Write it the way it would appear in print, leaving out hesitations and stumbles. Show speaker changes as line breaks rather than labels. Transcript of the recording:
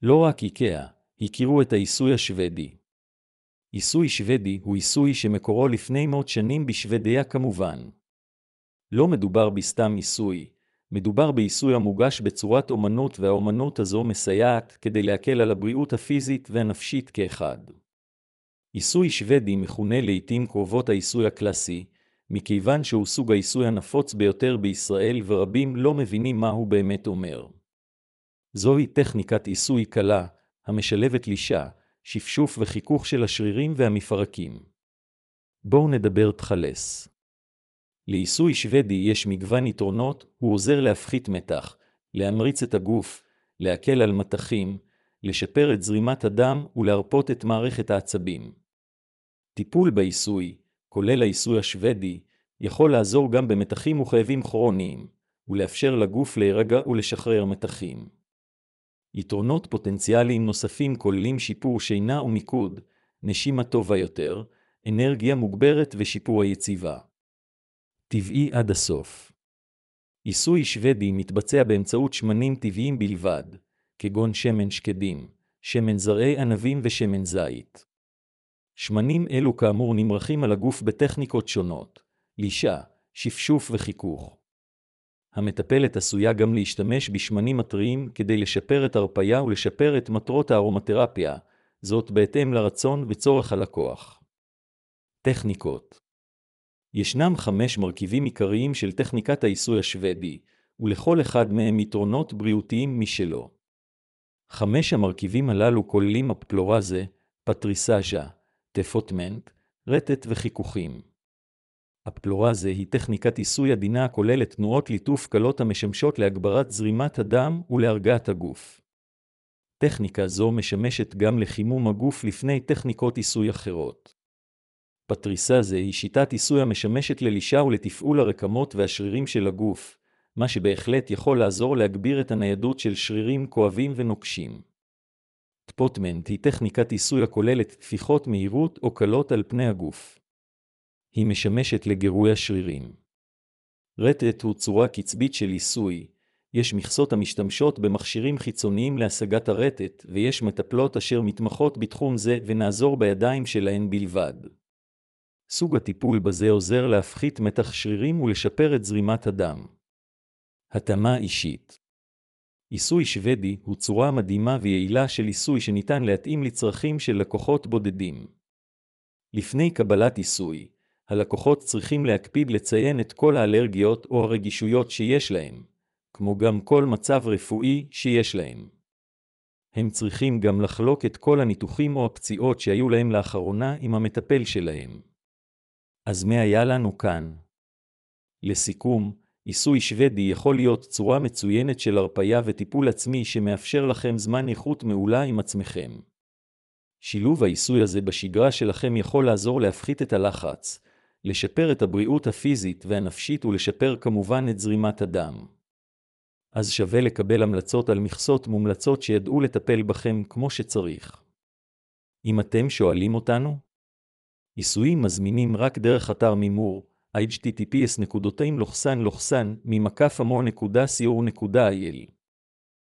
לא רק איקאה, הכירו את העיסוי השוודי. עיסוי שוודי הוא עיסוי שמקורו לפני מאות שנים בשוודיה כמובן. לא מדובר בסתם עיסוי, מדובר בעיסוי המוגש בצורת אומנות, והאומנות הזו מסייעת כדי להקל על הבריאות הפיזית והנפשית כאחד. עיסוי שוודי מכונה לעתים קרובות העיסוי הקלאסי, מכיוון שהוא סוג העיסוי הנפוץ ביותר בישראל ורבים לא מבינים מה הוא באמת אומר. זוהי טכניקת עיסוי קלה, המשלבת לישה, שפשוף וחיכוך של השרירים והמפרקים. בואו נדבר תכלס. לעיסוי שוודי יש מגוון יתרונות, הוא עוזר להפחית מתח, להמריץ את הגוף, להקל על מתחים, לשפר את זרימת הדם ולהרפות את מערכת העצבים. טיפול בעיסוי, כולל העיסוי השוודי, יכול לעזור גם במתחים וכאבים כרוניים, ולאפשר לגוף להירגע ולשחרר מתחים. יתרונות פוטנציאליים נוספים כוללים שיפור שינה ומיקוד, נשימה טובה יותר, אנרגיה מוגברת ושיפור היציבה. טבעי עד הסוף. עיסוי שוודי מתבצע באמצעות שמנים טבעיים בלבד, כגון שמן שקדים, שמן זרעי ענבים ושמן זית. שמנים אלו כאמור נמרחים על הגוף בטכניקות שונות, לישה, שפשוף וחיכוך. המטפלת עשויה גם להשתמש בשמנים מטריים כדי לשפר את הרפיה ולשפר את מטרות הארומתרפיה, זאת בהתאם לרצון וצורך הלקוח. טכניקות. ישנם 5 מרכיבים עיקריים של טכניקת העיסוי השוודי, ולכל אחד מהם יתרונות בריאותיים משלו. 5 המרכיבים הללו כוללים אפלורזה, פטריסאז'ה, טפוטמנט, רטט וחיכוכים. אפלורזה היא טכניקת עיסוי עדינה הכוללת תנועות ליטוף קלות המשמשות להגברת זרימת הדם ולהרגעת הגוף. טכניקה זו משמשת גם לחימום הגוף לפני טכניקות עיסוי אחרות. פטריסאזה היא שיטת עיסוי המשמשת ללישה ולתפעול הרקמות והשרירים של הגוף, מה שבהחלט יכול לעזור להגביר את הניידות של שרירים כואבים ונוקשים. טפוטמנט היא טכניקת עיסוי הכוללת תפיחות מהירות או קלות על פני הגוף. היא משמשת לגירוי השרירים. רטט הוא צורה קצבית של עיסוי, יש מכסות המשתמשות במכשירים חיצוניים להשגת הרטט, ויש מטפלות אשר מתמחות בתחום זה ונעזור בידיים שלהן בלבד. סוג הטיפול בזה עוזר להפחית מתח שרירים ולשפר את זרימת הדם. התאמה אישית. עיסוי שוודי הוא צורה מדהימה ויעילה של עיסוי שניתן להתאים לצרכים של לקוחות בודדים. לפני קבלת עיסוי, הלקוחות צריכים להקפיד לציין את כל האלרגיות או הרגישויות שיש להם, כמו גם כל מצב רפואי שיש להם. הם צריכים גם לחלוק את כל הניתוחים או הפציעות שהיו להם לאחרונה עם המטפל שלהם. אז מה היה לנו כאן? לסיכום, עיסוי שוודי יכול להיות צורה מצוינת של הרפיה וטיפול עצמי שמאפשר לכם זמן איכות מעולה עם עצמכם. שילוב העיסוי הזה בשגרה שלכם יכול לעזור להפחית את הלחץ, לשפר את הבריאות הפיזית והנפשית ולשפר כמובן את זרימת הדם. אז שווה לקבל המלצות על מכסות מומלצות שידעו לטפל בכם כמו שצריך. אם אתם שואלים אותנו, עיסויים מזמינים רק דרך אתר מימור, https://ממקף amor.co.il